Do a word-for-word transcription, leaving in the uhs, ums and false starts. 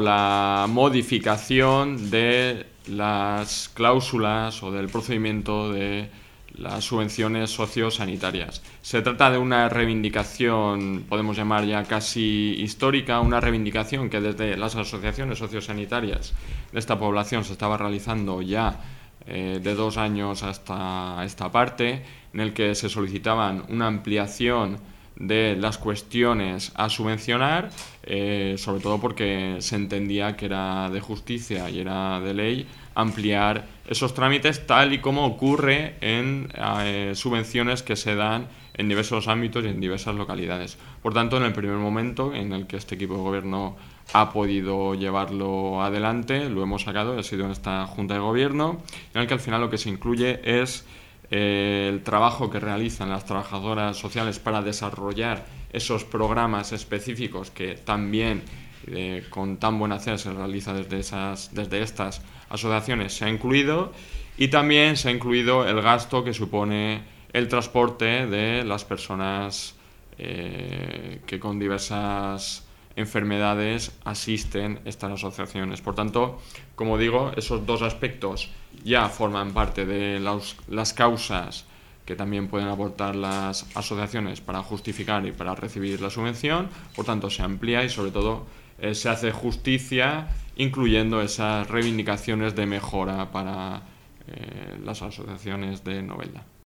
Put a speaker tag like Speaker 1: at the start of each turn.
Speaker 1: la modificación de las cláusulas o del procedimiento de las subvenciones sociosanitarias. Se trata de una reivindicación, podemos llamar ya casi histórica, una reivindicación que desde las asociaciones sociosanitarias de esta población se estaba realizando ya eh, de dos años hasta esta parte, en el que se solicitaban una ampliación de las cuestiones a subvencionar, eh, sobre todo porque se entendía que era de justicia y era de ley ampliar esos trámites, tal y como ocurre en eh, subvenciones que se dan en diversos ámbitos y en diversas localidades. Por tanto, en el primer momento en el que este equipo de gobierno ha podido llevarlo adelante, lo hemos sacado, ha sido en esta Junta de Gobierno, en el que al final lo que se incluye es eh, el trabajo que realizan las trabajadoras sociales para desarrollar esos programas específicos que también eh, con tan buen hacer se realiza desde, esas, desde estas asociaciones se ha incluido, y también se ha incluido el gasto que supone el transporte de las personas eh, que con diversas enfermedades asisten estas asociaciones. Por tanto, como digo, esos dos aspectos ya forman parte de las, las causas que también pueden aportar las asociaciones para justificar y para recibir la subvención. Por tanto, se amplía y sobre todo eh, se hace justicia, incluyendo esas reivindicaciones de mejora para eh, las asociaciones de Novelda.